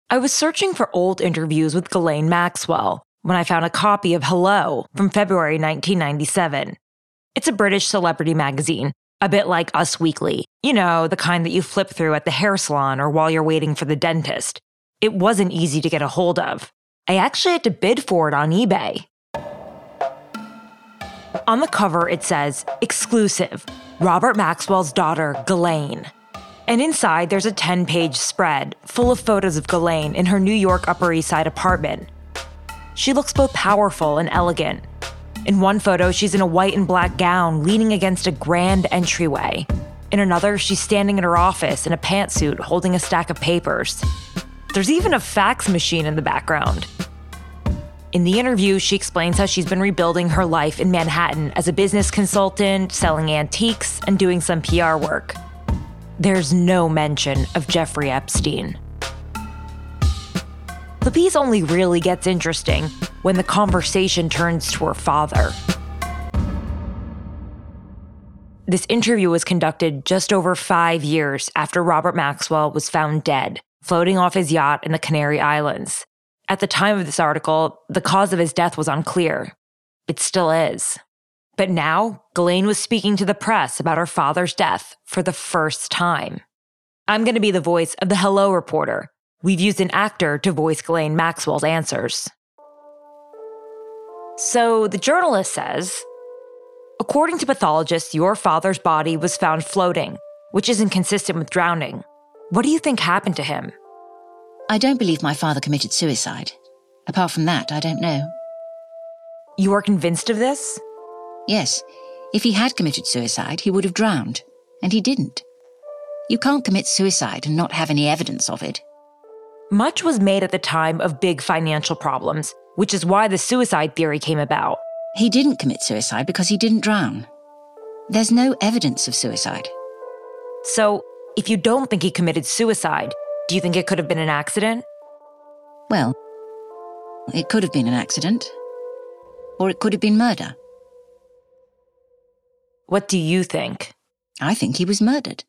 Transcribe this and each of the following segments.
I was searching for old interviews with Ghislaine Maxwell when I found a copy of Hello from February 1997. It's a British celebrity magazine, a bit like Us Weekly. You know, the kind that you flip through at the hair salon or while you're waiting for the dentist. It wasn't easy to get a hold of. I actually had to bid for it on eBay. On the cover, it says, "Exclusive, Robert Maxwell's daughter, Ghislaine." And inside, there's a 10-page spread full of photos of Ghislaine in her New York Upper East Side apartment. She looks both powerful and elegant. In one photo, she's in a white and black gown leaning against a grand entryway. In another, she's standing in her office in a pantsuit holding a stack of papers. There's even a fax machine in the background. In the interview, she explains how she's been rebuilding her life in Manhattan as a business consultant, selling antiques, and doing some PR work. There's no mention of Jeffrey Epstein. The piece only really gets interesting when the conversation turns to her father. This interview was conducted just over 5 years after Robert Maxwell was found dead, floating off his yacht in the Canary Islands. At the time of this article, the cause of his death was unclear. It still is. But now, Ghislaine was speaking to the press about her father's death for the first time. I'm going to be the voice of the Hello reporter. We've used an actor to voice Ghislaine Maxwell's answers. So the journalist says, according to pathologists, your father's body was found floating, which isn't consistent with drowning. What do you think happened to him? I don't believe my father committed suicide. Apart from that, I don't know. You are convinced of this? Yes. If he had committed suicide, he would have drowned. And he didn't. You can't commit suicide and not have any evidence of it. Much was made at the time of big financial problems, which is why the suicide theory came about. He didn't commit suicide because he didn't drown. There's no evidence of suicide. So, if you don't think he committed suicide, do you think it could have been an accident? Well, it could have been an accident. Or it could have been murder. What do you think? I think he was murdered.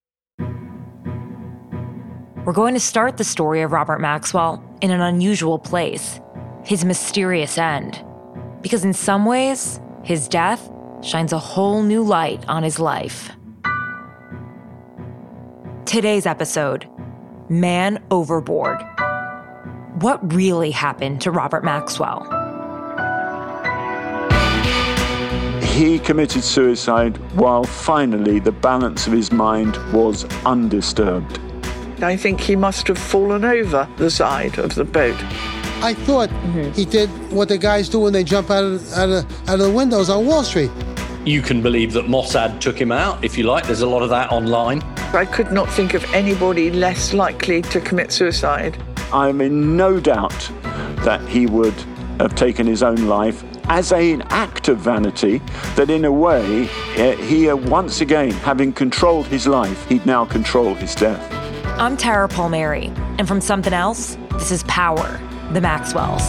We're going to start the story of Robert Maxwell in an unusual place, his mysterious end. Because in some ways, his death shines a whole new light on his life. Today's episode, Man Overboard. What really happened to Robert Maxwell? He committed suicide while finally the balance of his mind was undisturbed. I think he must have fallen over the side of the boat. I thought he did what the guys do when they jump out of the windows on Wall Street. You can believe that Mossad took him out, if you like. There's a lot of that online. I could not think of anybody less likely to commit suicide. I'm in no doubt that he would have taken his own life as an act of vanity, that in a way, he once again, having controlled his life, he'd now control his death. I'm Tara Palmieri, and from Something Else, this is Power, The Maxwells.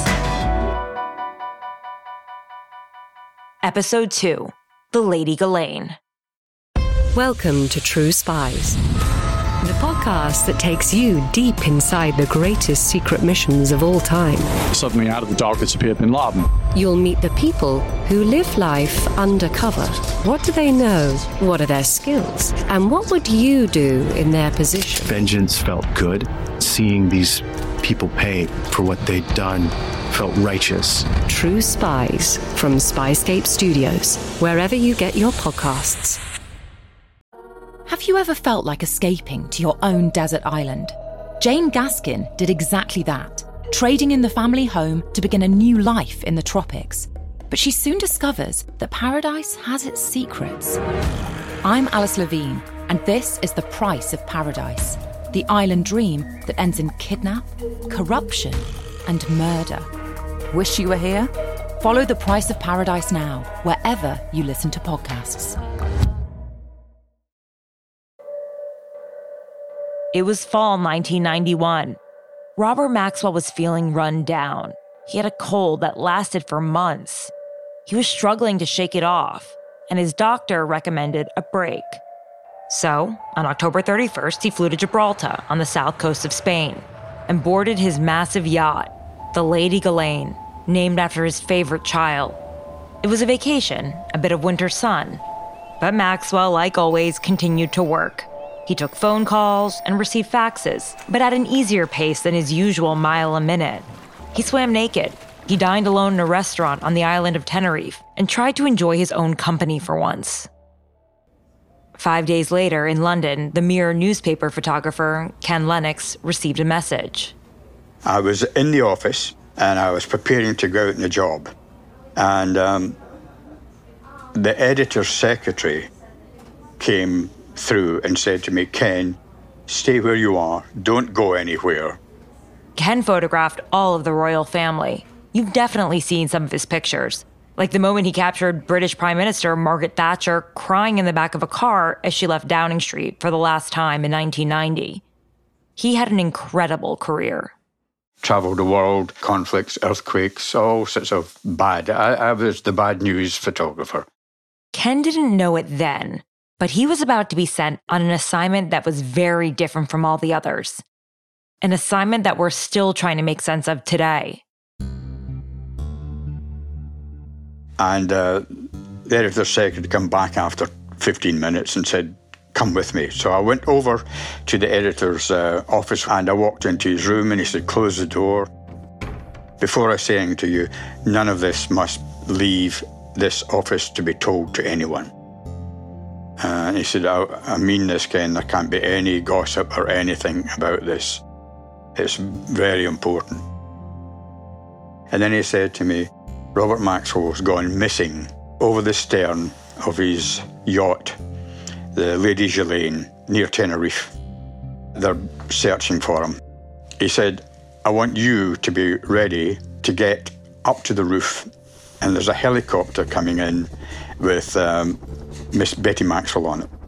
Episode 2, The Lady Ghislaine. Welcome to True Spies, the podcast that takes you deep inside the greatest secret missions of all time. Suddenly, out of the darkness appeared Bin Laden. You'll meet the people who live life undercover. What do they know? What are their skills? And what would you do in their position? Vengeance felt good. Seeing these people pay for what they'd done felt righteous. True Spies from Spyscape Studios, wherever you get your podcasts. Have you ever felt like escaping to your own desert island? Jane Gaskin did exactly that, trading in the family home to begin a new life in the tropics. But she soon discovers that paradise has its secrets. I'm Alice Levine, and this is The Price of Paradise, the island dream that ends in kidnap, corruption, and murder. Wish you were here? Follow The Price of Paradise now, wherever you listen to podcasts. It was fall 1991. Robert Maxwell was feeling run down. He had a cold that lasted for months. He was struggling to shake it off, and his doctor recommended a break. So, on October 31st, he flew to Gibraltar on the south coast of Spain. and boarded his massive yacht, the Lady Ghislaine, named after his favorite child. It was a vacation, a bit of winter sun. But Maxwell, like always, continued to work. He took phone calls and received faxes, but at an easier pace than his usual mile a minute. He swam naked. He dined alone in a restaurant on the island of Tenerife and tried to enjoy his own company for once. 5 days later, in London, the Mirror newspaper photographer, Ken Lennox, received a message. I was in the office and I was preparing to go out on a job. And the editor's secretary came through and said to me, "Ken, stay where you are. Don't go anywhere." Ken photographed all of the royal family. You've definitely seen some of his pictures, like the moment he captured British Prime Minister Margaret Thatcher crying in the back of a car as she left Downing Street for the last time in 1990. He had an incredible career. Traveled the world, conflicts, earthquakes, all sorts of bad. I was the bad news photographer. Ken didn't know it then, but he was about to be sent on an assignment that was very different from all the others. An assignment that we're still trying to make sense of today. And the editor's secretary came back after 15 minutes and said, "Come with me." So I went over to the editor's office and I walked into his room and he said, "Close the door. Before I say anything to you, none of this must leave this office to be told to anyone." And he said, I mean this, Ken. There can't be any gossip or anything about this. It's very important." And then he said to me, "Robert Maxwell's gone missing over the stern of his yacht, the Lady Ghislaine, near Tenerife. They're searching for him." He said, "I want you to be ready to get up to the roof, and there's a helicopter coming in with Miss Betty Maxwell on it."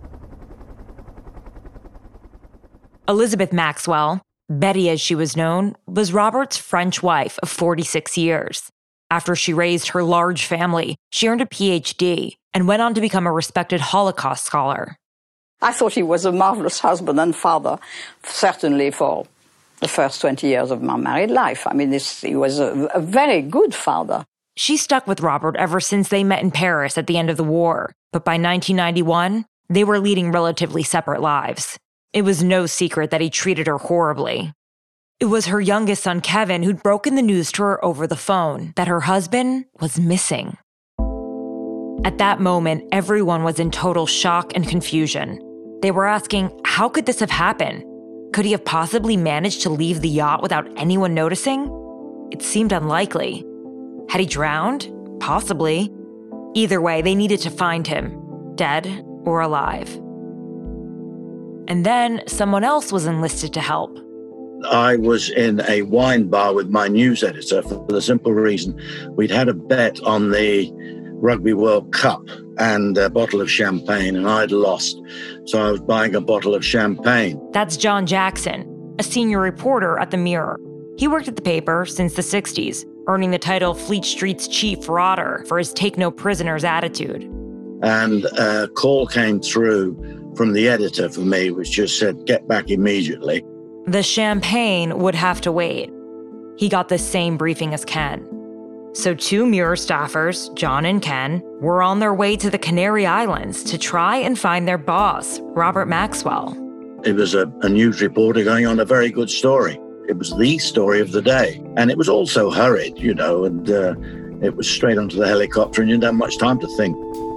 Elizabeth Maxwell, Betty as she was known, was Robert's French wife of 46 years. After she raised her large family, she earned a PhD and went on to become a respected Holocaust scholar. I thought he was a marvelous husband and father, certainly for the first 20 years of my married life. I mean, he was a very good father. She stuck with Robert ever since they met in Paris at the end of the war, but by 1991, they were leading relatively separate lives. It was no secret that he treated her horribly. It was her youngest son, Kevin, who'd broken the news to her over the phone that her husband was missing. At that moment, everyone was in total shock and confusion. They were asking, how could this have happened? Could he have possibly managed to leave the yacht without anyone noticing? It seemed unlikely. Had he drowned? Possibly. Either way, they needed to find him, dead or alive. And then someone else was enlisted to help. I was in a wine bar with my news editor for the simple reason we'd had a bet on the Rugby World Cup and a bottle of champagne, and I'd lost. So I was buying a bottle of champagne. That's John Jackson, a senior reporter at the Mirror. He worked at the paper since the 60s, earning the title Fleet Street's chief rotter for his take-no-prisoners attitude. And a call came through from the editor for me, which just said, "Get back immediately." The champagne would have to wait. He got the same briefing as Ken. So two Mirror staffers, John and Ken, were on their way to the Canary Islands to try and find their boss, Robert Maxwell. It was a news reporter going on a very good story. It was the story of the day. And it was also hurried, and it was straight onto the helicopter and you didn't have much time to think.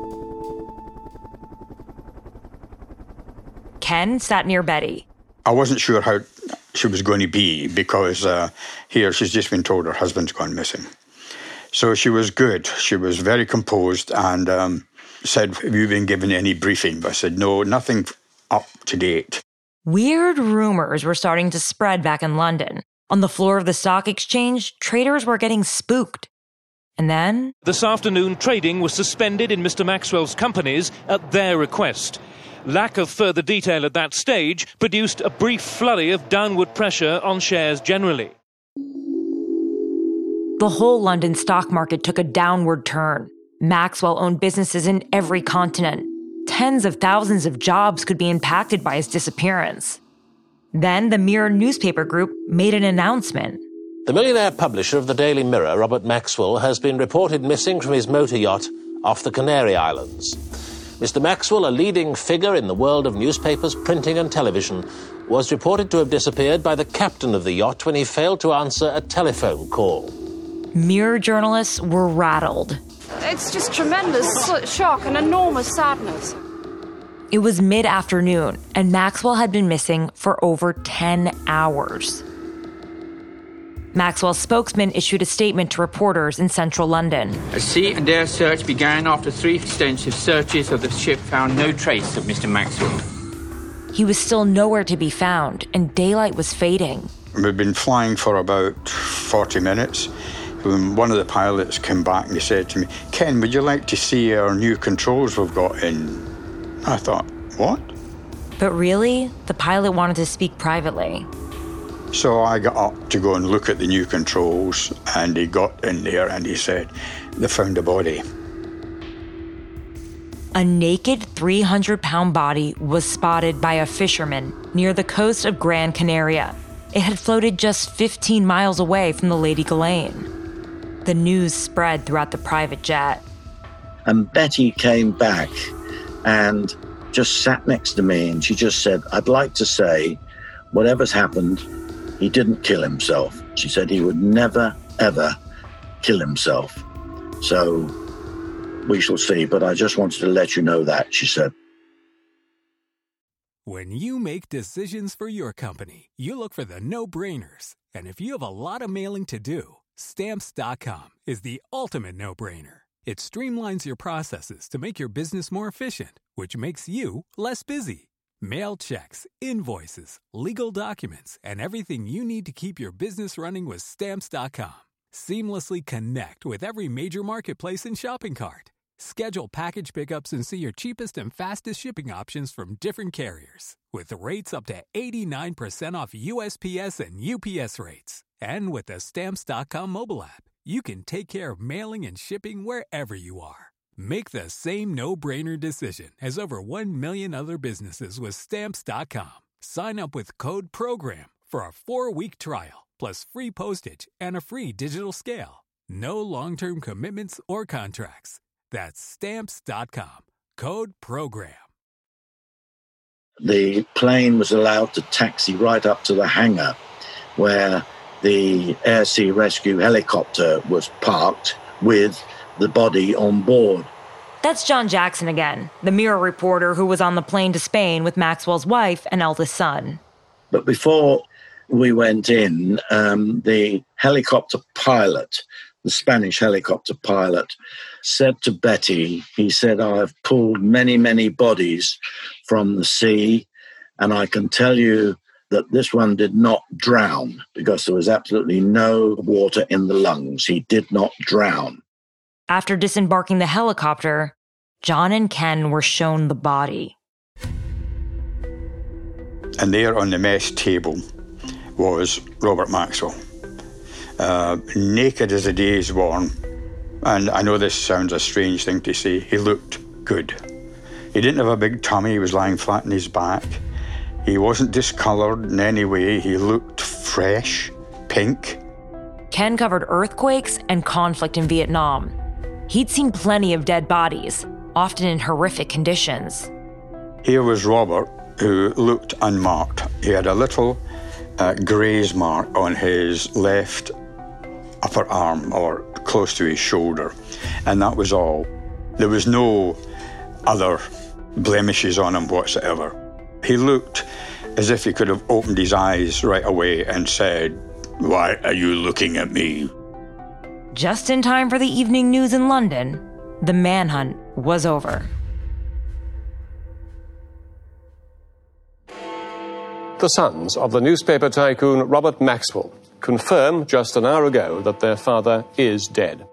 Ken sat near Betty. I wasn't sure how she was going to be because here she's just been told her husband's gone missing. So she was good. She was very composed and said, "Have you been given any briefing?" I said, "No, nothing up to date." Weird rumors were starting to spread back in London. On the floor of the stock exchange, traders were getting spooked. And then... This afternoon, trading was suspended in Mr. Maxwell's companies at their request. Lack of further detail at that stage produced a brief flurry of downward pressure on shares generally. The whole London stock market took a downward turn. Maxwell owned businesses in every continent. Tens of thousands of jobs could be impacted by his disappearance. Then the Mirror newspaper group made an announcement. The millionaire publisher of the Daily Mirror, Robert Maxwell, has been reported missing from his motor yacht off the Canary Islands. Mr. Maxwell, a leading figure in the world of newspapers, printing and television, was reported to have disappeared by the captain of the yacht when he failed to answer a telephone call. Mirror journalists were rattled. It's just tremendous shock and enormous sadness. It was mid-afternoon, and Maxwell had been missing for over 10 hours. Maxwell's spokesman issued a statement to reporters in central London. A sea and air search began after 3 extensive searches of the ship found no trace of Mr. Maxwell. He was still nowhere to be found, and daylight was fading. We'd been flying for about 40 minutes. When one of the pilots came back and he said to me, "Ken, would you like to see our new controls we've got in?" I thought, what? But really, the pilot wanted to speak privately. So I got up to go and look at the new controls, and he got in there and he said, "They found a body." A naked 300-pound body was spotted by a fisherman near the coast of Gran Canaria. It had floated just 15 miles away from the Lady Ghislaine. The news spread throughout the private jet. And Betty came back and just sat next to me, and she just said, "I'd like to say, whatever's happened, he didn't kill himself." She said he would never, ever kill himself. So we shall see, but I just wanted to let you know that, she said. When you make decisions for your company, you look for the no-brainers. And if you have a lot of mailing to do, Stamps.com is the ultimate no-brainer. It streamlines your processes to make your business more efficient, which makes you less busy. Mail checks, invoices, legal documents, and everything you need to keep your business running with Stamps.com. Seamlessly connect with every major marketplace and shopping cart. Schedule package pickups and see your cheapest and fastest shipping options from different carriers, with rates up to 89% off USPS and UPS rates. And with the Stamps.com mobile app, you can take care of mailing and shipping wherever you are. Make the same no-brainer decision as over 1 million other businesses with Stamps.com. Sign up with code PROGRAM for a 4-week trial, plus free postage and a free digital scale. No long-term commitments or contracts. That's Stamps.com. Code PROGRAM. The plane was allowed to taxi right up to the hangar where the Air Sea Rescue helicopter was parked with the body on board. That's John Jackson again, the Mirror reporter who was on the plane to Spain with Maxwell's wife and eldest son. But before we went in, the helicopter pilot, the Spanish helicopter pilot, said to Betty, he said, "I've pulled many, many bodies from the sea, and I can tell you that this one did not drown because there was absolutely no water in the lungs. He did not drown." After disembarking the helicopter, John and Ken were shown the body. And there on the mess table was Robert Maxwell, naked as the day is warm. And I know this sounds a strange thing to say. He looked good. He didn't have a big tummy. He was lying flat on his back. He wasn't discolored in any way. He looked fresh, pink. Ken covered earthquakes and conflict in Vietnam. He'd seen plenty of dead bodies, often in horrific conditions. Here was Robert, who looked unmarked. He had a little graze mark on his left upper arm, or close to his shoulder, and that was all. There was no other blemishes on him whatsoever. He looked as if he could have opened his eyes right away and said, "Why are you looking at me?" Just in time for the evening news in London, the manhunt was over. The sons of the newspaper tycoon Robert Maxwell confirmed just an hour ago that their father is dead.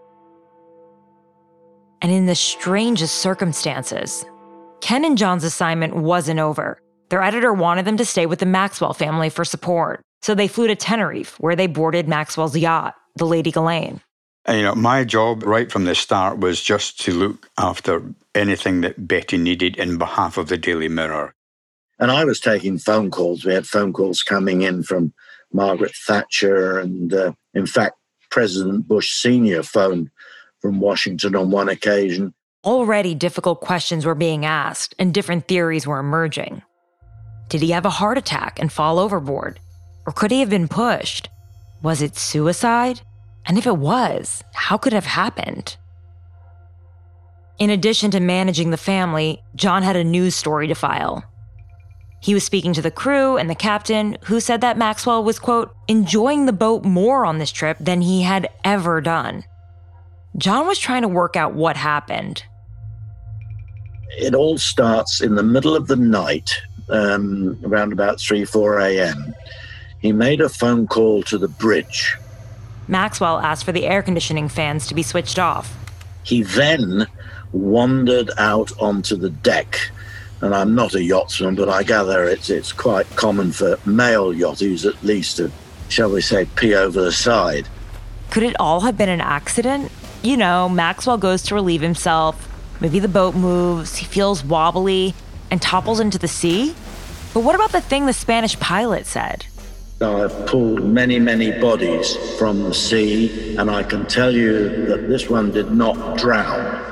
And in the strangest circumstances, Ken and John's assignment wasn't over. Their editor wanted them to stay with the Maxwell family for support, so they flew to Tenerife, where they boarded Maxwell's yacht, the Lady Ghislaine. And, my job right from the start was just to look after anything that Betty needed in behalf of the Daily Mirror. And I was taking phone calls. We had phone calls coming in from Margaret Thatcher. And in fact, President Bush Sr. phoned from Washington on one occasion. Already difficult questions were being asked and different theories were emerging. Did he have a heart attack and fall overboard? Or could he have been pushed? Was it suicide? And if it was, how could it have happened? In addition to managing the family, John had a news story to file. He was speaking to the crew and the captain, who said that Maxwell was, quote, enjoying the boat more on this trip than he had ever done. John was trying to work out what happened. It all starts in the middle of the night, around about 3, 4 a.m. He made a phone call to the bridge. Maxwell asked for the air conditioning fans to be switched off. He then wandered out onto the deck. And I'm not a yachtsman, but I gather it's quite common for male yachties at least to, shall we say, pee over the side. Could it all have been an accident? You know, Maxwell goes to relieve himself. Maybe the boat moves, he feels wobbly, and topples into the sea? But what about the thing the Spanish pilot said? I've pulled many, many bodies from the sea, and I can tell you that this one did not drown.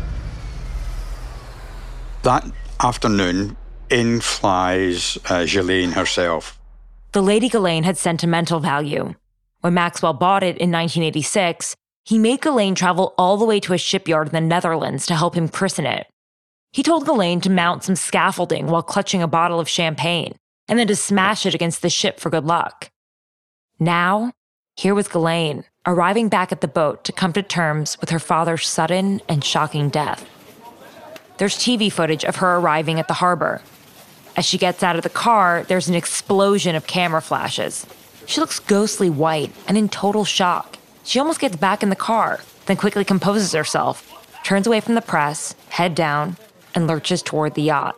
That afternoon, in flies Ghislaine herself. The Lady Ghislaine had sentimental value. When Maxwell bought it in 1986, he made Ghislaine travel all the way to a shipyard in the Netherlands to help him christen it. He told Ghislaine to mount some scaffolding while clutching a bottle of champagne, and then to smash it against the ship for good luck. Now, here was Ghislaine, arriving back at the boat to come to terms with her father's sudden and shocking death. There's TV footage of her arriving at the harbor. As she gets out of the car, there's an explosion of camera flashes. She looks ghostly white and in total shock. She almost gets back in the car, then quickly composes herself, turns away from the press, head down, and lurches toward the yacht.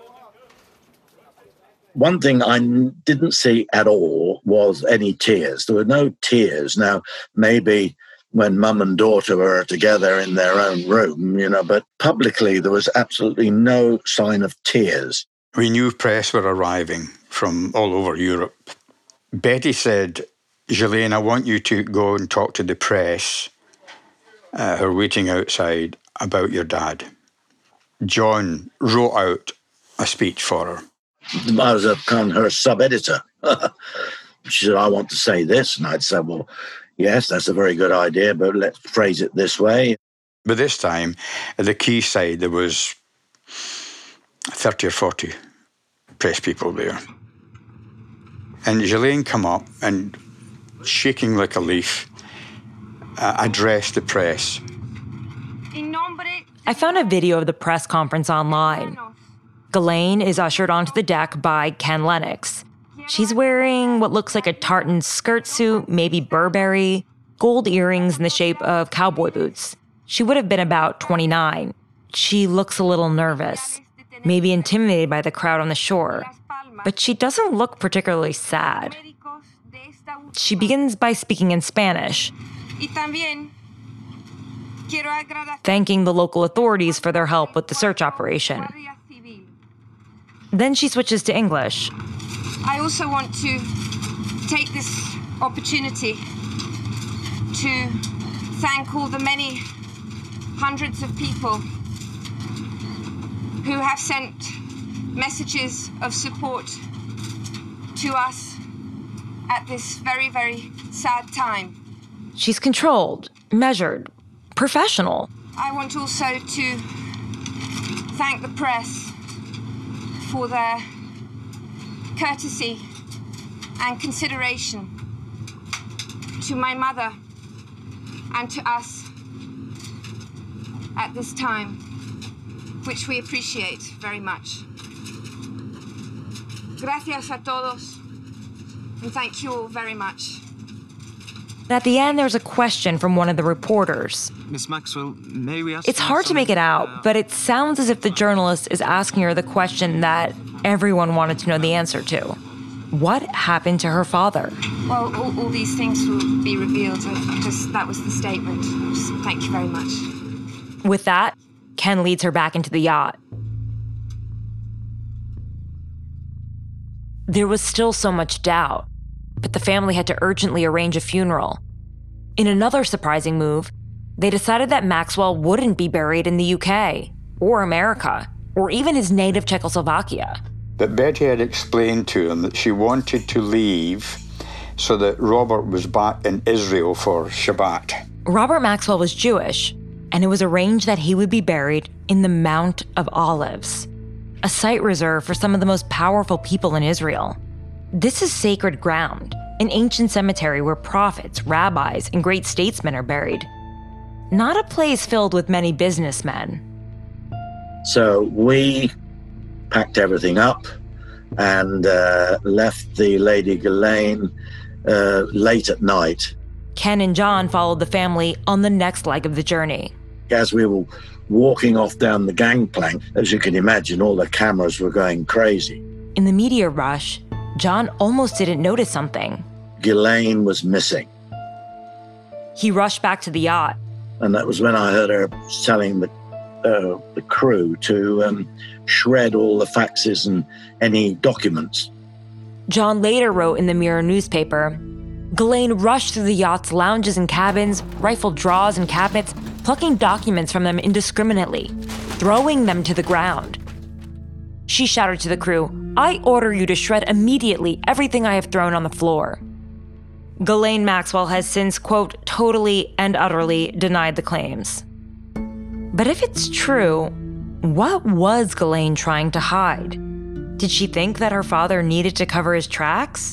One thing I didn't see at all was any tears. There were no tears. Now, maybe when mum and daughter were together in their own room, but publicly there was absolutely no sign of tears. We knew press were arriving from all over Europe. Betty said, Ghislaine, I want you to go and talk to the press who are waiting outside about your dad. John wrote out a speech for her. I was kind of her sub-editor. She said, I want to say this. And I'd say, well, yes, that's a very good idea, but let's phrase it this way. But this time, at the quay side, there was 30 or 40 press people there. And Ghislaine come up and, shaking like a leaf, addressed the press. I found a video of the press conference online. Ghislaine is ushered onto the deck by Ken Lennox. She's wearing what looks like a tartan skirt suit, maybe Burberry, gold earrings in the shape of cowboy boots. She would have been about 29. She looks a little nervous, maybe intimidated by the crowd on the shore, but she doesn't look particularly sad. She begins by speaking in Spanish, thanking the local authorities for their help with the search operation. Then she switches to English. I also want to take this opportunity to thank all the many hundreds of people who have sent messages of support to us at this very, very sad time. She's controlled, measured, professional. I want also to thank the press for their courtesy and consideration to my mother and to us at this time, which we appreciate very much. Gracias a todos, and thank you all very much. At the end, there's a question from one of the reporters. Miss Maxwell, may we ask... It's hard to make it out, but it sounds as if the journalist is asking her the question that everyone wanted to know the answer to. What happened to her father? Well, all these things will be revealed. That was the statement. Just thank you very much. With that, Ken leads her back into the yacht. There was still so much doubt, but the family had to urgently arrange a funeral. In another surprising move, they decided that Maxwell wouldn't be buried in the UK, or America, or even his native Czechoslovakia. But Betty had explained to him that she wanted to leave so that Robert was back in Israel for Shabbat. Robert Maxwell was Jewish, and it was arranged that he would be buried in the Mount of Olives, a site reserved for some of the most powerful people in Israel. This is sacred ground, an ancient cemetery where prophets, rabbis, and great statesmen are buried. Not a place filled with many businessmen. So we packed everything up and left the Lady Ghislaine late at night. Ken and John followed the family on the next leg of the journey. As we were walking off down the gangplank, as you can imagine, all the cameras were going crazy. In the media rush, John almost didn't notice something. Ghislaine was missing. He rushed back to the yacht. And that was when I heard her telling the crew to shred all the faxes and any documents. John later wrote in the Mirror newspaper, Ghislaine rushed through the yacht's lounges and cabins, rifled drawers and cabinets, plucking documents from them indiscriminately, throwing them to the ground. She shouted to the crew, "I order you to shred immediately everything I have thrown on the floor." Ghislaine Maxwell has since, quote, totally and utterly denied the claims. But if it's true, what was Ghislaine trying to hide? Did she think that her father needed to cover his tracks?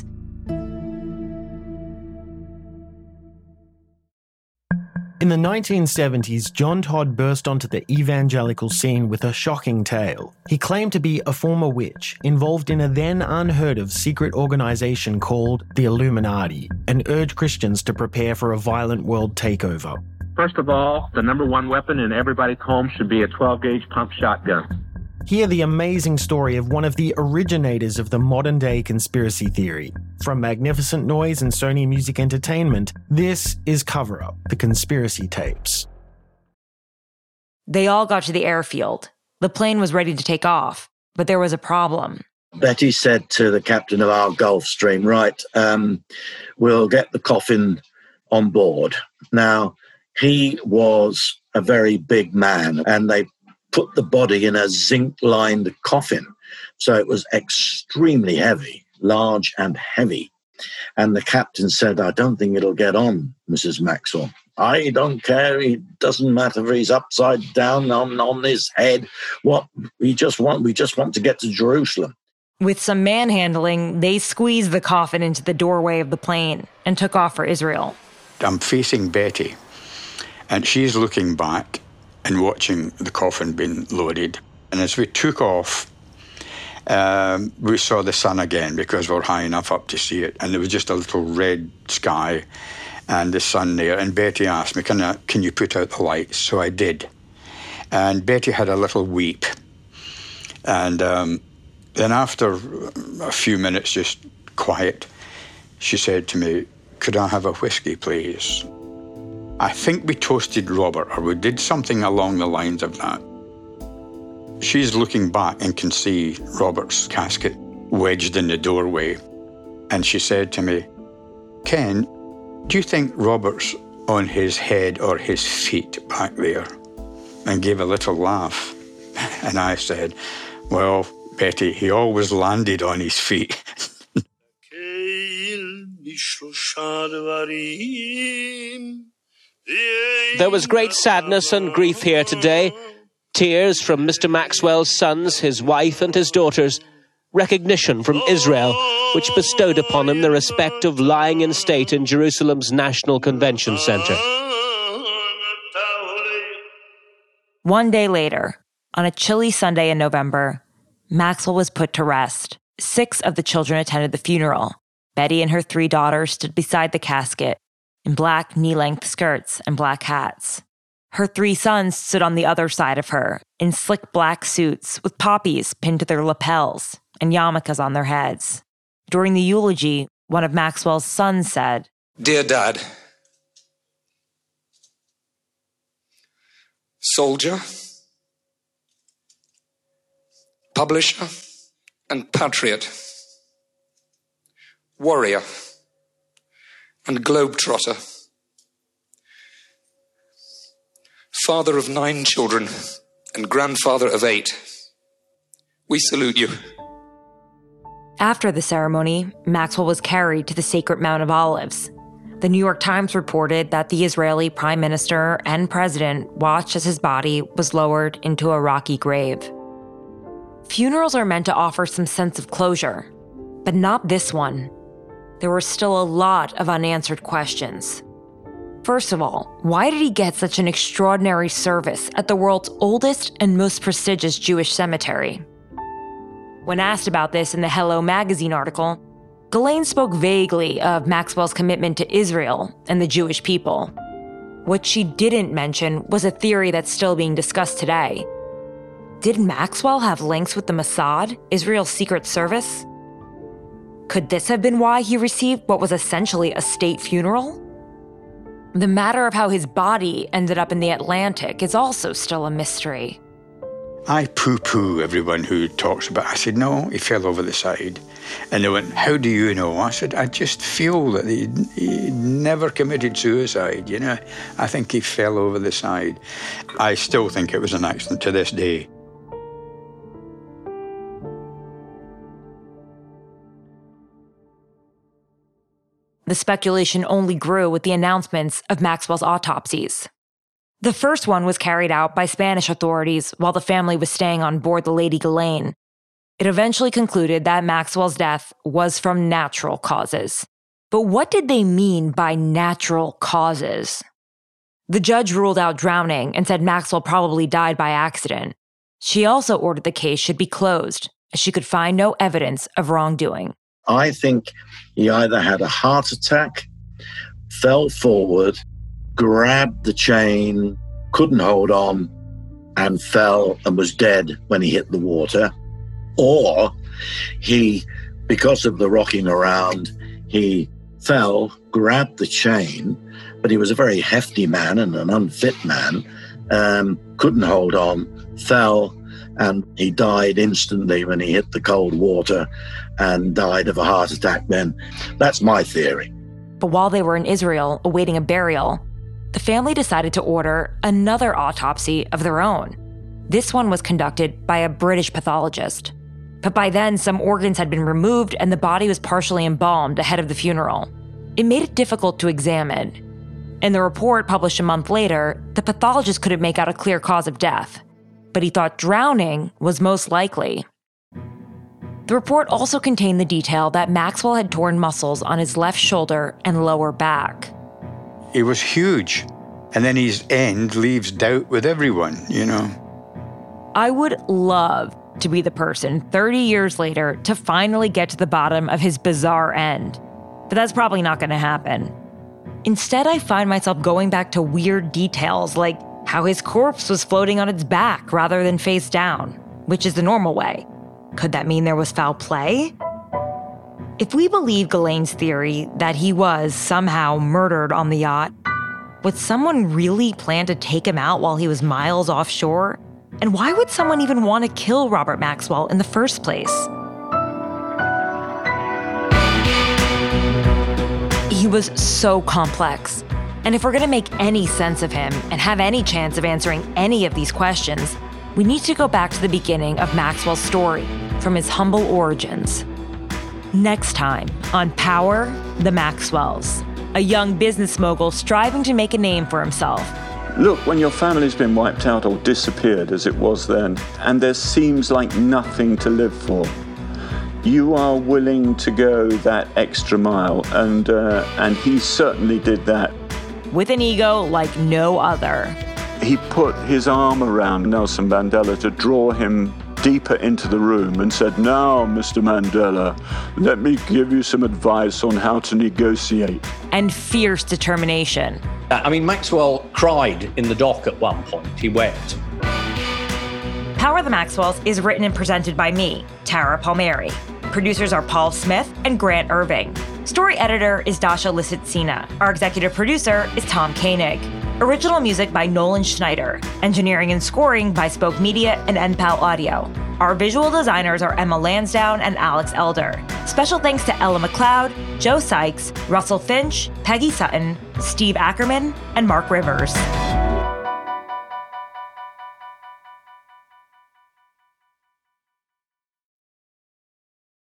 In the 1970s, John Todd burst onto the evangelical scene with a shocking tale. He claimed to be a former witch involved in a then unheard-of secret organization called the Illuminati and urged Christians to prepare for a violent world takeover. First of all, the number one weapon in everybody's home should be a 12-gauge pump shotgun. Hear the amazing story of one of the originators of the modern-day conspiracy theory. From Magnificent Noise and Sony Music Entertainment, this is Cover Up, the conspiracy tapes. They all got to the airfield. The plane was ready to take off, but there was a problem. Betty said to the captain of our Gulfstream, right, we'll get the coffin on board. Now, he was a very big man, and they put the body in a zinc-lined coffin. So it was extremely heavy, large and heavy. And the captain said, "I don't think it'll get on, Mrs. Maxwell. I don't care. It doesn't matter if he's upside down on his head. We just want to get to Jerusalem." With some manhandling, they squeezed the coffin into the doorway of the plane and took off for Israel. I'm facing Betty, and she's looking back and watching the coffin being loaded. And as we took off, we saw the sun again because we're high enough up to see it. And there was just a little red sky and the sun there. And Betty asked me, can you put out the lights? So I did. And Betty had a little weep. And then after a few minutes, just quiet, she said to me, "Could I have a whiskey, please?" I think we toasted Robert, or we did something along the lines of that. She's looking back and can see Robert's casket wedged in the doorway. And she said to me, "Ken, do you think Robert's on his head or his feet back there?" And gave a little laugh. And I said, "Well, Betty, he always landed on his feet." There was great sadness and grief here today. Tears from Mr. Maxwell's sons, his wife and his daughters. Recognition from Israel, which bestowed upon him the respect of lying in state in Jerusalem's National Convention Center. One day later, on a chilly Sunday in November, Maxwell was put to rest. 6 of the children attended the funeral. Betty and her 3 daughters stood beside the casket in black knee-length skirts and black hats. Her 3 sons stood on the other side of her in slick black suits with poppies pinned to their lapels and yarmulkes on their heads. During the eulogy, one of Maxwell's sons said, "Dear Dad, soldier, publisher, and patriot, warrior, and globetrotter, father of 9 children and grandfather of 8. We salute you. After the ceremony, Maxwell was carried to the Sacred Mount of Olives. The New York Times reported that the Israeli prime minister and president watched as his body was lowered into a rocky grave. Funerals are meant to offer some sense of closure, but not this one. There were still a lot of unanswered questions. First of all, why did he get such an extraordinary service at the world's oldest and most prestigious Jewish cemetery? When asked about this in the Hello magazine article, Ghislaine spoke vaguely of Maxwell's commitment to Israel and the Jewish people. What she didn't mention was a theory that's still being discussed today. Did Maxwell have links with the Mossad, Israel's secret service? Could this have been why he received what was essentially a state funeral? The matter of how his body ended up in the Atlantic is also still a mystery. I poo-poo everyone who talks about it. I said, no, he fell over the side. And they went, how do you know? I said, I just feel that he never committed suicide, you know. I think he fell over the side. I still think it was an accident to this day. The speculation only grew with the announcements of Maxwell's autopsies. The first one was carried out by Spanish authorities while the family was staying on board the Lady Ghislaine. It eventually concluded that Maxwell's death was from natural causes. But what did they mean by natural causes? The judge ruled out drowning and said Maxwell probably died by accident. She also ordered the case should be closed, as she could find no evidence of wrongdoing. I think he either had a heart attack, fell forward, grabbed the chain, couldn't hold on, and fell and was dead when he hit the water. Or he, because of the rocking around, he fell, grabbed the chain, but he was a very hefty man and an unfit man, couldn't hold on, fell, and he died instantly when he hit the cold water and died of a heart attack then. That's my theory. But while they were in Israel awaiting a burial, the family decided to order another autopsy of their own. This one was conducted by a British pathologist. But by then, some organs had been removed and the body was partially embalmed ahead of the funeral. It made it difficult to examine. In the report published a month later, the pathologist couldn't make out a clear cause of death, but he thought drowning was most likely. The report also contained the detail that Maxwell had torn muscles on his left shoulder and lower back. He was huge, and then his end leaves doubt with everyone, you know. I would love to be the person 30 years later to finally get to the bottom of his bizarre end, but that's probably not going to happen. Instead, I find myself going back to weird details like how his corpse was floating on its back rather than face down, which is the normal way. Could that mean there was foul play? If we believe Ghislaine's theory that he was somehow murdered on the yacht, would someone really plan to take him out while he was miles offshore? And why would someone even want to kill Robert Maxwell in the first place? He was so complex. And if we're going to make any sense of him and have any chance of answering any of these questions, we need to go back to the beginning of Maxwell's story, from his humble origins. Next time on Power, the Maxwells, a young business mogul striving to make a name for himself. Look, when your family's been wiped out or disappeared as it was then, and there seems like nothing to live for, you are willing to go that extra mile, and he certainly did that. With an ego like no other. He put his arm around Nelson Mandela to draw him deeper into the room and said, "Now, Mr. Mandela, let me give you some advice on how to negotiate." And fierce determination. I mean, Maxwell cried in the dock at one point. He wept. Power of the Maxwells is written and presented by me, Tara Palmieri. Producers are Paul Smith and Grant Irving. Story editor is Dasha Lisitsina. Our executive producer is Tom Koenig. Original music by Nolan Schneider. Engineering and scoring by Spoke Media and NPAL Audio. Our visual designers are Emma Lansdowne and Alex Elder. Special thanks to Ella McLeod, Joe Sykes, Russell Finch, Peggy Sutton, Steve Ackerman, and Mark Rivers.